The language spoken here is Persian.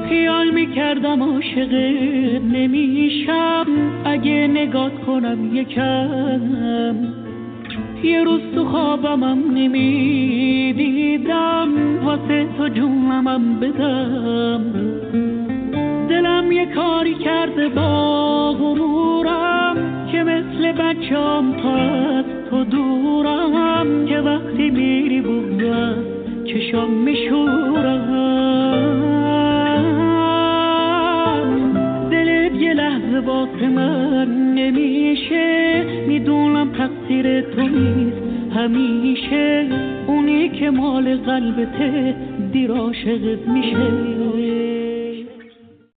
خیال میکردم عاشقت نمیشم، اگه نگات کنم یکم. یه روز تو خوابمم نمیدیدم، واسه تو جونمم بدم. دلم یه کاری کرده با غرورم، که مثل بچه‌ام تا از تو دورم. که وقتی میری بودم چشام میشورم. دلت یه لحظه واسه من نمیشه، میدونم تقصیر تو نیست همیشه. اونی که مال قلبته دیر عاشقت میشه.